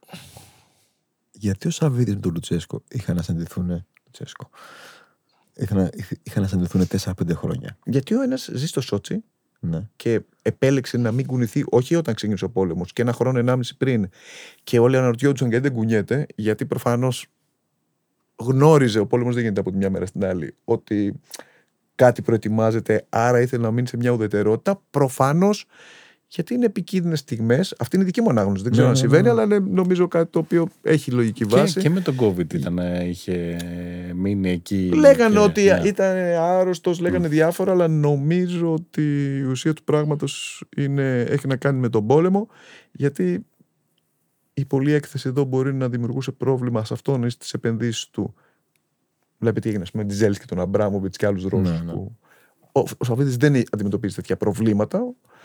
Γιατί ο Σαββίδης με τον Λουτσέσκο είχαν να συναντηθούν, Λουτσέσκο, είχαν, είχαν να συναντηθούν τέσσερα πέντε χρόνια. Γιατί ο ένας ζει στο Σότσι, ναι. και επέλεξε να μην κουνηθεί, όχι όταν ξεκίνησε ο πόλεμος, και ένα χρόνο ενάμιση πριν. Και όλοι αναρωτιόντουσαν γιατί δεν κουνιέται, γιατί προφανώς γνώριζε, ο πόλεμος δεν γίνεται από τη μια μέρα στην άλλη, ότι κάτι προετοιμάζεται, άρα ήθελε να μείνει σε μια ουδετερότητα. Προφανώς γιατί είναι επικίνδυνες στιγμές. Αυτή είναι η δική μου ανάγνωση. Δεν ξέρω αν ναι, συμβαίνει, ναι, ναι. αλλά είναι νομίζω κάτι το οποίο έχει λογική βάση. Και, και με τον COVID ήταν, είχε μείνει εκεί. Λέγανε και, ότι ναι. ήταν άρρωστος, λέγανε mm. διάφορα, αλλά νομίζω ότι η ουσία του πράγματος είναι, έχει να κάνει με τον πόλεμο, γιατί η πολλή έκθεση εδώ μπορεί να δημιουργούσε πρόβλημα σε αυτόν ή στις επενδύσεις του. Βλέπετε τι έγινε με τη Ζέλσκι, τον Αμπράμοβιτς και άλλους Ρώσους. Ναι, ναι. Που... Ο, ο Σαββίδης δεν αντιμετωπίζει τέτοια προβλήματα.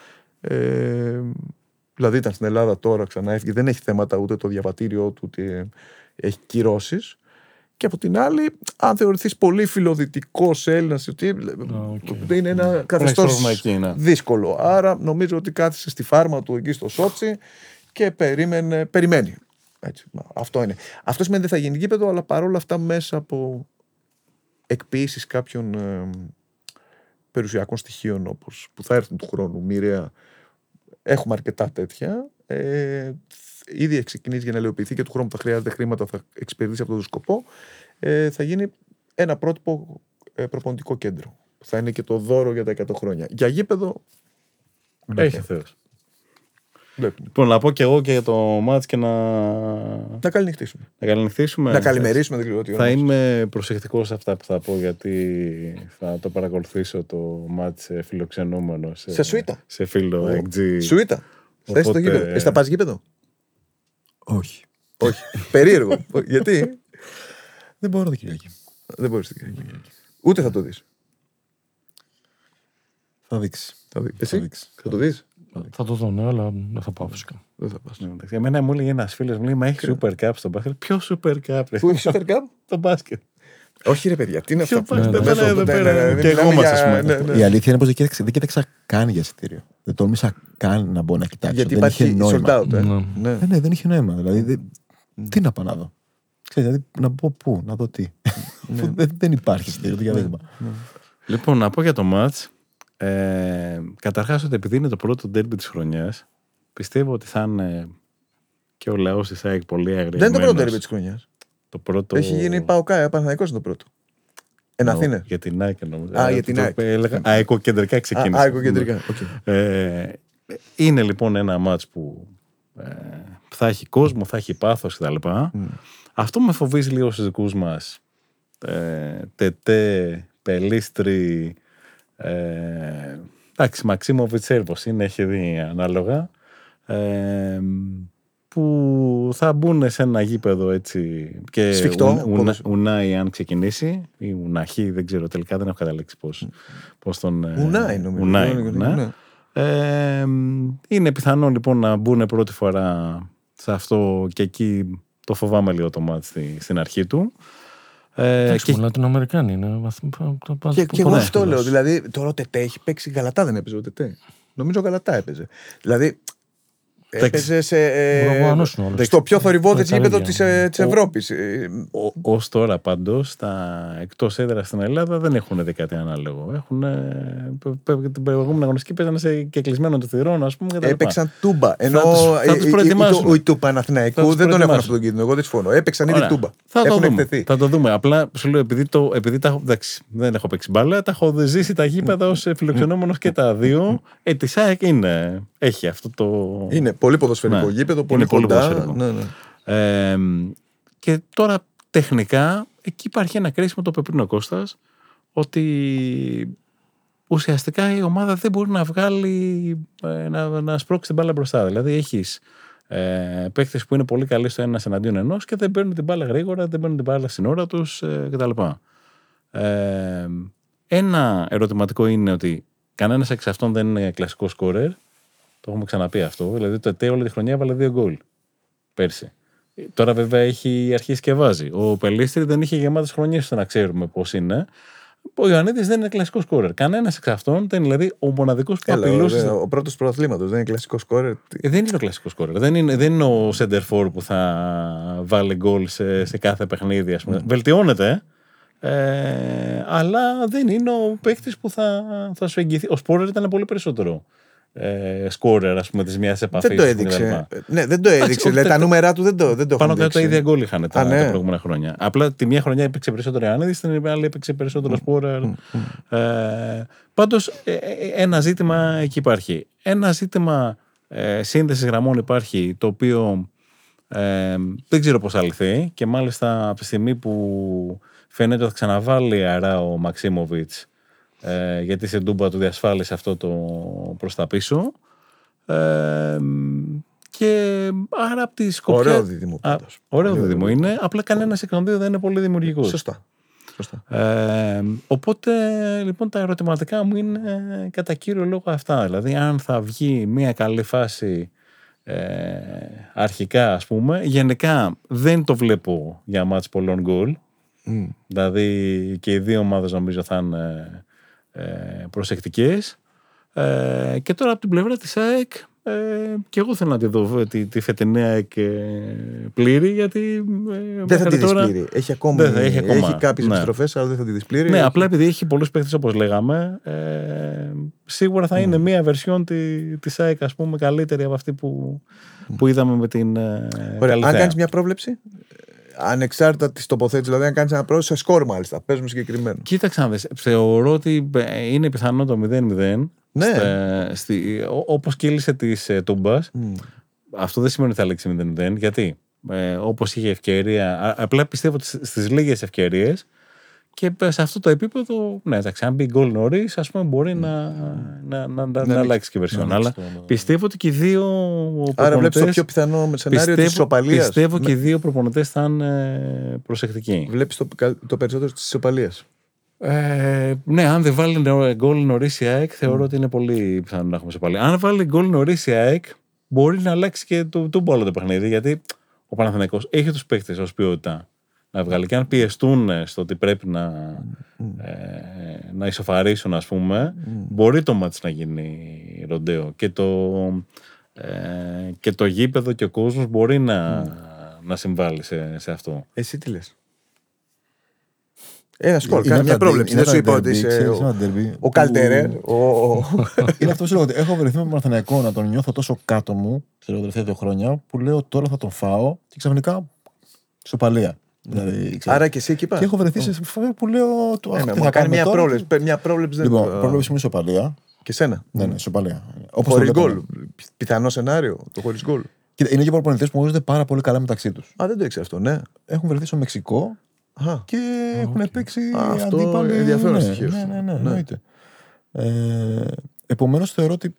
Ε, δηλαδή ήταν στην Ελλάδα τώρα, ξανά έφυγε, δεν έχει θέματα ούτε το διαβατήριό του, ούτε έχει κυρώσεις. Και από την άλλη, αν θεωρηθείς πολύ φιλοδυτικός Έλληνας, ότι okay. είναι ένα καθεστώς δύσκολο. Άρα νομίζω ότι κάθισε στη φάρμα του εκεί στο Σότσι και περίμενε, περιμένει. Έτσι, αυτό είναι. Αυτό σημαίνει δεν θα γίνει γήπεδο, αλλά παρόλα αυτά μέσα από εκποίησεις κάποιων ε, περιουσιακών στοιχείων, όπως που θα έρθουν του χρόνου, μοιραία, έχουμε αρκετά τέτοια. Ε, ήδη έχει ξεκινήσει για να ελαιοποιηθεί, και του χρόνου που θα χρειάζεται χρήματα θα εξυπηρετήσει αυτό το σκοπό. Ε, θα γίνει ένα πρότυπο ε, προπονητικό κέντρο. Θα είναι και το δώρο για τα εκατό χρόνια. Για γήπεδο έχει Θεός. Λοιπόν, να πω και εγώ και για το μάτς και να... Να καληνυχτήσουμε. Να καληνυχτήσουμε. Να καλημερίσουμε. Δεν ξέρω τι θα είμαι προσεκτικός σε αυτά που θα πω, γιατί θα το παρακολουθήσω το μάτς φιλοξενούμενο. Σε, σε σουίτα. Σε φίλο oh. εξ τζι. Σουίτα. Οπότε... Θες το γήπεδο. Εσύ θα πας γήπεδο? Όχι. Όχι. Περίεργο. Γιατί? Δεν μπορώ την Κυριακή. Δεν μπορείς την Κυριακή. Ούτε θα το δεις. Θα δείξει. Θα δει... Εσύ θα, δείξει. θα το δεις? Θα το δω, ναι, αλλά δεν θα πάω φυσικά. Δεν θα πας. Για μένα μου έλεγε ένας φίλος, μου λέει, μα έχει Super Cup στο μπάσκετ. Ποιο Super Cup? Πού έχει Super Cup? Το μπάσκετ. Όχι, ρε παιδιά, τι είναι αυτό. Και εγώ μας, ας πούμε. Η αλήθεια είναι πως δεν κοίταξα καν για εισιτήριο. Δεν τόλμησα καν να μπω να κοιτάξω. Γιατί υπάρχει sold out. Ναι, ναι, δεν είχε νόημα. Δηλαδή, τι να πάω να δω. Δηλαδή, να πω πού, να δω τι. Δεν υπάρχει εισιτήριο για δείγμα. Λοιπόν, να πω για το μάτς. Καταρχάς, ότι επειδή είναι το πρώτο ντέρμπι της χρονιάς, πιστεύω ότι θα είναι και ο λαός της ΑΕΚ πολύ αγριεμένος. Δεν είναι το πρώτο ντέρμπι της χρονιάς. Το πρώτο... Έχει γίνει ΠΑΟΚ, Παναθηναϊκός είναι το πρώτο. Εν Αθήνα. Για την ΑΕΚ νομίζω. Α, για την ΑΕΚ. Έλεγα αεκοκεντρικά ξεκίνησε. Αεκοκεντρικά. Ε, είναι λοιπόν ένα μάτς που ε, θα έχει κόσμο, θα έχει πάθος κτλ. Mm. Αυτό με φοβίζει λίγο στους δικούς μας. Ε, Τετέ, Πελίστρη, ε, εντάξει, Μαξίμοβιτς Σέρβος είναι, έχει δει ανάλογα. Ε, που θα μπουν σε ένα γήπεδο έτσι και σφιχτό, ου, ου, Ουνάι αν ξεκινήσει ή Ουναχή, δεν ξέρω τελικά, δεν έχω καταλήξει πώς, πώς τον... Ουνάι νομίζω. Ουνάι, ναι. Ναι. Ε, είναι πιθανό λοιπόν να μπουν πρώτη φορά σε αυτό και εκεί το φοβάμαι λίγο το μάτι στη, στην αρχή του. Εντάξει, και... Λατινοαμερικάνοι είναι. Και, και εγώ αυτό λέω, δηλαδή τώρα ο Τετέ έχει παίξει Γαλατά, δεν έπαιζε ο Τετέ. Νομίζω Γαλατά έπαιζε. Δηλαδή έπαιζε σε, ε, στο πιο θορυβόδες γήπεδο της, ε, της Ευρώπης. Ως τώρα πάντως τα εκτός έδρας στην Ελλάδα δεν έχουν δει κάτι ανάλογο. Έχουν την προηγούμενη αγωνιστική παίζανε σε κεκλεισμένο του θυρών, ας πούμε. Έπαιξαν τούμπα. Ενώ οι του Παναθηναϊκού δεν τον έχουν αυτόν τον κίνδυνο. Εγώ δεν συμφωνώ. Έπαιξαν ήδη τούμπα. Θα το δούμε. Θα το δούμε. Απλά σου λέω επειδή, το, επειδή τα, εντάξει, δεν έχω παίξει μπάλα, τα έχω ζήσει τα γήπεδα ως φιλοξενόμενος και τα δύο. Ε, τη ΣΑΕΚ είναι. Έχει αυτό το. Είναι πολύ ποδοσφαιρικό ναι. γήπεδο, πολύ κοντά. Ναι, ναι. Ε, και τώρα τεχνικά εκεί υπάρχει ένα κρίσιμο το είπε πριν ο Κώστας, ότι ουσιαστικά η ομάδα δεν μπορεί να βγάλει, να, να σπρώξει την μπάλα μπροστά. Δηλαδή έχεις ε, παίκτες που είναι πολύ καλοί στο ένας εναντίον ενός και δεν παίρνουν την μπάλα γρήγορα, δεν παίρνουν την μπάλα στην ώρα τους ε, κτλ. Ε, ένα ερωτηματικό είναι ότι κανένας εξ αυτών δεν είναι κλασικό σκόρερ. Το έχουμε ξαναπεί αυτό. Δηλαδή το ΕΤΕ όλη τη χρονιά έβαλε δύο γκολ πέρσι. Τώρα βέβαια έχει αρχίσει και βάζει. Ο Πελίστρη δεν είχε γεμάτες χρονιές ώστε να ξέρουμε πώς είναι. Ο Ιωαννίδης δεν είναι κλασικό σκόρερ. Κανένας εξ αυτών δεν είναι δηλαδή ο μοναδικός που απειλούσε. Ο πρώτος πρωταθλήματος δεν είναι κλασικό σκόρερ. Ε, δεν είναι ο κλασικό σκόρερ. Δεν είναι, δεν είναι ο σεντερφόρ που θα βάλει γκολ σε, σε κάθε παιχνίδι. Ας πούμε. Mm. Βελτιώνεται. Ε, αλλά δεν είναι ο παίκτης που θα, θα σου εγγυηθεί. Ο Σπόρερ ήταν πολύ περισσότερο ε, σκόρερ, ας πούμε, της μιας επαφής. Δεν το έδειξε. Ναι, δεν το έδειξε. Δηλαδή, τα νούμερα του δεν το, δεν το πάνω κάτω τα ίδια γκολ είχαν τα, ναι. τα προηγούμενα χρόνια. Απλά τη μία χρονιά έπαιξε περισσότερο Ιωαννίδης, την άλλη έπαιξε περισσότερο Σπόρερ. Mm, mm. ε, πάντως, ε, ένα ζήτημα εκεί υπάρχει. Ένα ζήτημα ε, σύνδεσης γραμμών υπάρχει, το οποίο ε, δεν ξέρω πώς θα λυθεί και μάλιστα από τη στιγμή που φαίνεται ότι θα ξαναβάλει αερά ο Μαξίμοβιτς ε, γιατί σε ντούμπα του διασφάλισε αυτό το προς τα πίσω ε, και άρα από τη σκοπιά... Ωραίο δίδυμο πάντως. Ωραίο δίδυμο είναι, απλά κανένας εκ των δύο δεν είναι πολύ δημιουργικός. Σωστά. Σωστά. Ε, οπότε λοιπόν τα ερωτηματικά μου είναι κατά κύριο λόγο αυτά. Δηλαδή αν θα βγει μια καλή φάση ε, αρχικά ας πούμε, γενικά δεν το βλέπω για μάτς πολλών γκολ. Mm. Δηλαδή και οι δύο ομάδες νομίζω θα είναι ε, προσεκτικές ε, και τώρα από την πλευρά της ΑΕΚ ε, και εγώ θέλω να τη δω τη, τη φετινή ΑΕΚ ε, πλήρη γιατί ε, δεν θα τη δεις τώρα... πλήρη έχει, ακόμη, δεν, έχει, ακόμα, έχει κάποιες ναι. επιστροφές αλλά δεν θα τη δεις πλήρη ναι, έχει... απλά επειδή έχει πολλούς παίκτες όπως λέγαμε ε, σίγουρα θα mm. είναι μία βερσιόν τη, της ΑΕΚ ας πούμε καλύτερη από αυτή που, mm. που είδαμε με την ε, Ωραία, αν κάνεις μια πρόβλεψη ανεξάρτητα τη τοποθέτηση, δηλαδή αν κάνει ένα πρόβλημα σε σκορ, μάλιστα. Παίζουμε συγκεκριμένο. Κοίταξε να δεις. Θεωρώ ότι είναι πιθανό το μηδέν μηδέν. Ναι. Όπως κύλησε τη ε, Τούμπα. Mm. Αυτό δεν σημαίνει ότι θα λήξει μηδέν μηδέν. Γιατί ε, όπως είχε ευκαιρία. Απλά πιστεύω ότι στις λίγες ευκαιρίες και σε αυτό το επίπεδο. Ναι, εντάξει, αν μπει γκολ νωρίς, ας πούμε, μπορεί mm. να, να, να, να, να αλλάξει και η βερσιόν. Αλλά το, ναι. πιστεύω ότι και οι δύο. Άρα βλέπεις το πιο πιθανό σενάριο της ισοπαλίας. Πιστεύω και οι δύο προπονητές θα είναι προσεκτικοί. Βλέπεις το, το περισσότερο της ισοπαλίας. Ε, ναι, αν δεν βάλει γκολ νωρίς η ΑΕΚ, θεωρώ mm. ότι είναι πολύ πιθανό να έχουμε ισοπαλία. Αν βάλει γκολ νωρίς η ΑΕΚ, μπορεί να αλλάξει και το, το όλο το παιχνίδι. Γιατί ο Παναθηναϊκός έχει τους παίκτες ως ποιότητα να βγάλει. Και αν πιεστούν στο ότι πρέπει να, mm. ε, να ισοφαρίσουν, ας πούμε, mm. μπορεί το μάτς να γίνει ροντέο. Και το, ε, και το γήπεδο και ο κόσμος μπορεί να, mm. να συμβάλλει σε, σε αυτό. Εσύ τι λες? Ένα σκορ, κάνει μια πρόβλεψη. Δεν σου είπα ότι είσαι ο Καλτερέρ. Είναι αυτό που σου λέω. Έχω βρεθεί με τον Παναθηναϊκό να τον νιώθω τόσο κάτω μου τα τελευταία δύο χρόνια που λέω τώρα θα τον φάω και ξαφνικά σοπαλία. Δηλαδή, άρα και εσύ εκεί πας. Και έχω βρεθεί σε φάση που λέω. Θα κάνει μια πρόβλεψη. Μια πρόβλεψη δεν είναι. Πρόβλεψη μου σοπαλία. Και σένα. Ναι, ναι, σοπαλία. Χωρίς γκολ. Πιθανό σενάριο το χωρίς γκολ. Είναι και προπονητές που γνωρίζονται πάρα πολύ καλά μεταξύ τους. Α, δεν το ήξερα αυτό, ναι. Έχουν βρεθεί στο Μεξικό. Αχα. Και ah, έχουν okay. παίξει αυτό αντίπαλοι. Ενδιαφέρον στοιχείο. Ναι, ναι, ναι, ναι, εννοείται. Ε, επομένως θεωρώ ότι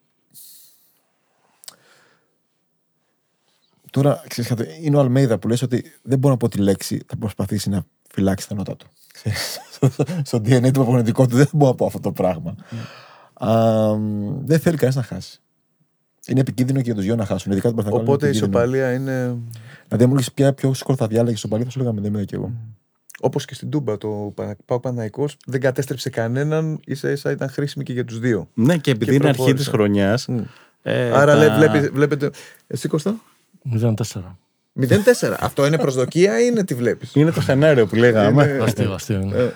τώρα ξέρεις, είναι ο Αλμέιδα που λες ότι δεν μπορώ να πω τη λέξη, θα προσπαθήσει να φυλάξει τα νότα του. Στο ντι εν έι του προπονητικό του δεν μπορώ να πω αυτό το πράγμα. Mm. Α, δεν θέλει κανείς να χάσει. Είναι επικίνδυνο και για τους δυο να χάσουν. Ειδικά την Οπότε η ισοπαλία είναι. Δηλαδή, μου έλεγε ποιο σκορ θα διάλεγε ισοπαλία, θα σου λέγαμε δεν κι εγώ. Mm. Όπως και στην Τούμπα, το ΠΑΟΚ Παναθηναϊκός δεν κατέστρεψε κανέναν, ίσα ίσα ήταν χρήσιμη και για τους δύο. Ναι, και επειδή και είναι αρχή της χρονιάς. Mm. Ε, Άρα τα... βλέπετε, βλέπετε. Εσύ Κώστα? μηδέν τέσσερα. μηδέν τέσσερα. Αυτό είναι προσδοκία ή είναι τι βλέπεις? Είναι το σενάριο που λέγαμε. Είναι... Αστείο, αστείο. ε,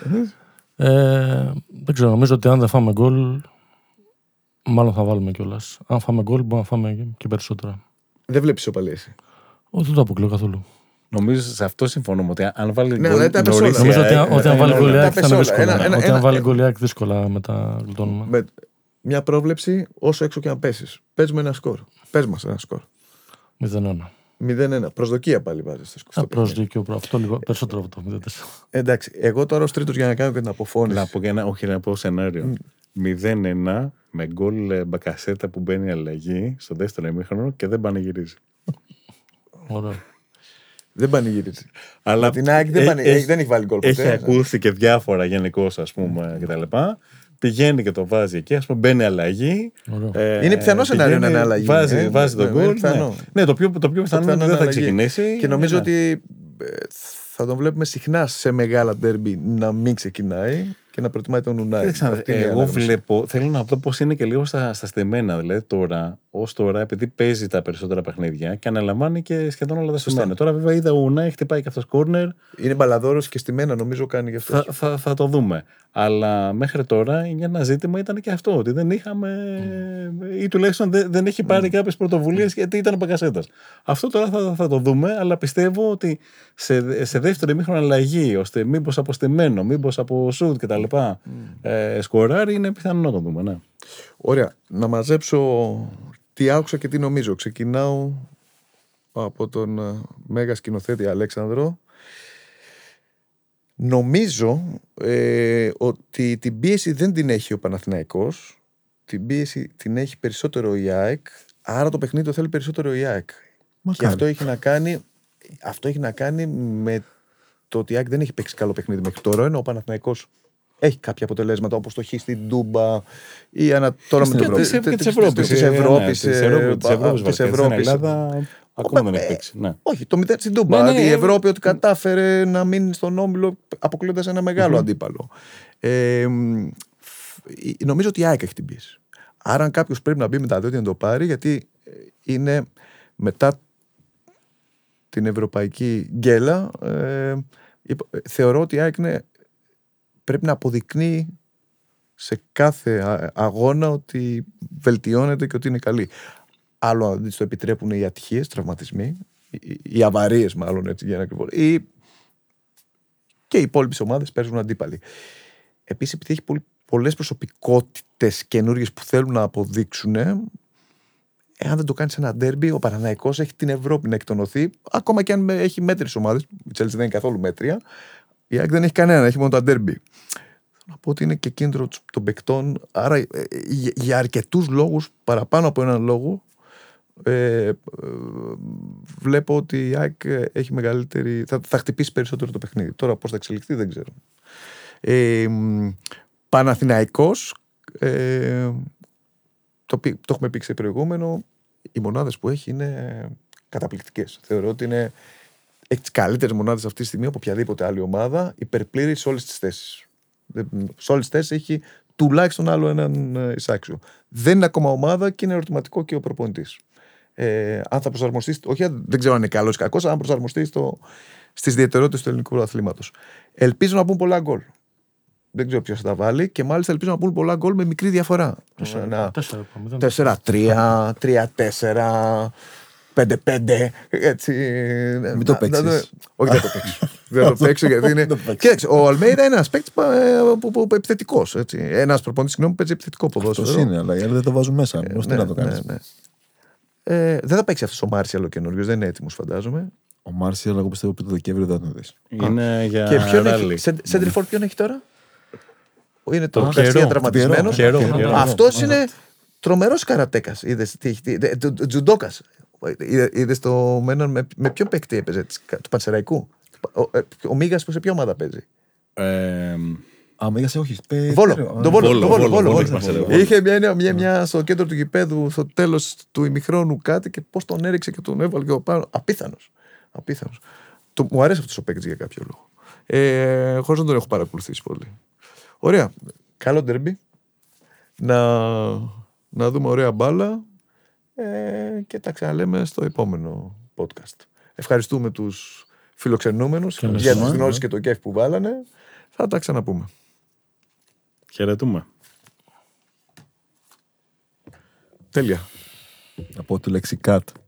ε, δεν ξέρω, νομίζω ότι αν δεν φάμε γκολ, μάλλον θα βάλουμε κιόλας. Αν φάμε γκολ, μπορούμε να φάμε και περισσότερα. Δεν βλέπεις ισοπαλία εσύ? Όχι, δεν το αποκλείω καθόλου. Νομίζω σε αυτό συμφωνούμε ότι αν βάλει ναι, γκολ νωρίς... Νομίζω ότι αν, όταν βάλει γκολιάκ θα είναι δύσκολα. Ένα, ένα, όταν ένα, βάλει γκολιάκ δύσκολα μετά γλιτώνουμε. Με μια πρόβλεψη όσο έξω και αν πέσεις. Πες με ένα σκορ. Πες μας ένα σκορ. μηδέν ένα. μηδέν ένα. Προσδοκία πάλι βάζεις. Α, προσδοκία. Αυτό λίγο περισσότερο από το μηδέν τέσσερα. Εντάξει. Εγώ τώρα ως τρίτος για να κάνω και την αποφώνηση. Να πω και ένα, όχι να πω σενάριο. μηδέν ένα με γκολ Μπακασέτα που μπαίνει αλλαγή στο δεύτερο ημίχρονο και δεν πανηγυρίζει. Ωραία. Δεν πανηγυρίζει. Αλλά την ΑΕΚ δεν, ε, ε, δεν έχει βάλει γκολ ποτέ. Έχει ακούσει και διάφορα γενικώς, ας πούμε, mm. κτλ. Πηγαίνει και το βάζει εκεί, ας πούμε, μπαίνει αλλαγή. Ε, είναι πιθανό σενάριο να είναι αλλαγή. Βάζει, ε, βάζει τον γκολ. Ναι, ναι. ναι, το πιο, το πιο πιθανό είναι ότι δεν θα ξεκινήσει. Και νομίζω ναι. ότι θα τον βλέπουμε συχνά σε μεγάλα ντέρμπι να μην ξεκινάει και να προτιμάει τον Ουνάι. Εγώ βλέπω, θέλω να δω πώς είναι και λίγο στα, στα στεμένα. Δηλαδή τώρα, ως τώρα, επειδή παίζει τα περισσότερα παιχνίδια και αναλαμβάνει και σχεδόν όλα τα στεμένα. Τώρα, βέβαια, είδα ο Ουνάι, χτυπάει και αυτός κόρνερ. Είναι μπαλαδόρος και στημένα, νομίζω κάνει γι' αυτό. Θα, θα, θα το δούμε. Αλλά μέχρι τώρα για ένα ζήτημα ήταν και αυτό. Ότι δεν είχαμε. Mm. ή τουλάχιστον δεν, δεν έχει πάρει mm. κάποιες πρωτοβουλίες γιατί ήταν ο Μπακασέτας. Αυτό τώρα θα, θα το δούμε, αλλά πιστεύω ότι σε, σε δεύτερο ημίχρονο αλλαγή, ώστε μήπως από στημένο, μήπως από σουτ κτλ. Mm. Ε, σκοράρι είναι πιθανό να το δούμε. Ναι. Ωραία. Να μαζέψω τι άκουσα και τι νομίζω. Ξεκινάω από τον μέγα σκηνοθέτη Αλέξανδρο. Νομίζω ε, ότι την πίεση δεν την έχει ο Παναθηναϊκός. Την πίεση την έχει περισσότερο η ΑΕΚ. Άρα το παιχνίδι το θέλει περισσότερο η ΑΕΚ. Μα και αυτό έχει, να κάνει, αυτό έχει να κάνει με το ότι η ΑΕΚ δεν έχει παίξει καλό παιχνίδι μέχρι τώρα, ενώ ο Παναθηναϊκός έχει κάποια αποτελέσματα όπως το χ στην Τούμπα ή ανα, τώρα με την Ευρώπη. Τη Ευρώπη. Τη Ευρώπη. Ακόμα δεν έχει παίξει. Ναι. Όχι, το μηδέν στην Τούμπα. Ναι, ναι, η Ευρώπη ότι κατάφερε να μείνει στον όμιλο αποκλείοντας ένα μεγάλο mm-hmm. αντίπαλο. Ε, νομίζω ότι η ΑΕΚ έχει την πίεση. Άρα, αν κάποιος πρέπει να μπει με τα δόντια να το πάρει, γιατί είναι μετά την ευρωπαϊκή γκέλα, ε, θεωρώ ότι η ΑΕΚ είναι, πρέπει να αποδεικνύει σε κάθε αγώνα ότι βελτιώνεται και ότι είναι καλή. Άλλο αν δεν το επιτρέπουν οι ατυχίες, τραυματισμοί, οι, οι αβαρίες μάλλον έτσι για να ακριβώς, ή και οι υπόλοιπες ομάδες παίζουν αντίπαλοι. Επίσης, επειδή έχει πολύ, πολλές προσωπικότητες καινούργιες που θέλουν να αποδείξουν, εάν δεν το κάνει σε ένα ντέρμπι, ο Παναθηναϊκός έχει την Ευρώπη να εκτονωθεί, ακόμα και αν έχει μέτριες ομάδες, η Chelsea δεν είναι καθόλου μέτρια, η ΑΕΚ δεν έχει κανένα, έχει μόνο τα ντέρμπι. Να πω ότι είναι και κίνδυνο των παικτών, άρα για, για αρκετούς λόγους, παραπάνω από έναν λόγο, Ε, ε, βλέπω ότι η ΑΕΚ έχει μεγαλύτερη, θα, θα χτυπήσει περισσότερο το παιχνίδι. Τώρα πώς θα εξελιχθεί δεν ξέρω. ε, Παναθηναϊκός, ε, το, το έχουμε πει σε προηγούμενο, οι μονάδες που έχει είναι καταπληκτικές. Θεωρώ ότι είναι έχει τις καλύτερες μονάδες αυτή τη στιγμή από οποιαδήποτε άλλη ομάδα, υπερπλήρη σε όλες τις θέσεις. Σε όλες τις θέσεις έχει τουλάχιστον άλλο έναν εισάξιο. Δεν είναι ακόμα ομάδα και είναι ερωτηματικό και ο προπονητής. Ε, αν θα προσαρμοστεί, όχι, δεν ξέρω αν είναι καλός ή κακός, αν προσαρμοστεί στο, στις ιδιαιτερότητες του ελληνικού πρωταθλήματος. Ελπίζω να πούν πολλά γκολ. Δεν ξέρω ποιος θα τα βάλει και μάλιστα ελπίζω να πούν πολλά γκολ με μικρή διαφορά. τέσσερα τρία, τρία τέσσερα, πέντε πέντε. Έτσι. Μην το παίξεις. Όχι, δεν το παίξω. Δεν το παίξω γιατί είναι. Κοίταξε, ο Αλμέιδα είναι ένας παίκτης επιθετικός. Ένας προπονητής που παίζει επιθετικό ποδόσφαιρο. Αυτό είναι, αλλά οι άλλοι δεν το βάζουν μέσα. Πώς τι να το κάνεις. Ε, δεν θα παίξει αυτό ο Μάρσιαλ ο καινούριος, δεν είναι έτοιμος, φαντάζομαι. Ο Μάρσιαλ, εγώ πιστεύω ότι το Δεκέμβριο δεν θα τον δεις. Είναι για. Και ποιον έχει, Σέντριφορ ποιον έχει τώρα? Είναι το Γκαρσία τραυματισμένος. Αυτός είναι τρομερός καρατέκας. Είδες τι έχει. Τζουντόκας. Είδες το Μένον με, με ποιον παίκτη έπαιζε, του Πανσεραϊκού. Ο, ο Μίγας που σε ποια ομάδα παίζει? Ε, Α, Μίγας όχι. Βόλο. Το Βόλο. Είχε μια, μια, μια στο κέντρο του γηπέδου στο τέλος του ημιχρόνου κάτι και πώς τον έριξε και τον έβαλε και ο πάνω. Απίθανος. Απίθανος. Το, μου αρέσει αυτός ο παίκτης για κάποιο λόγο. Ε, χωρίς να τον έχω παρακολουθήσει πολύ. Ωραία. Καλό ντερμπι. Να, να δούμε ωραία μπάλα. Ε, και τα ξαναλέμε στο επόμενο podcast. Ευχαριστούμε τους φιλοξενούμενους για τις γνώσεις και το κέφι που βάλανε. Θα τα ξαναπούμε. Χαιρετούμε. Τέλεια. Από τη λέξη cut.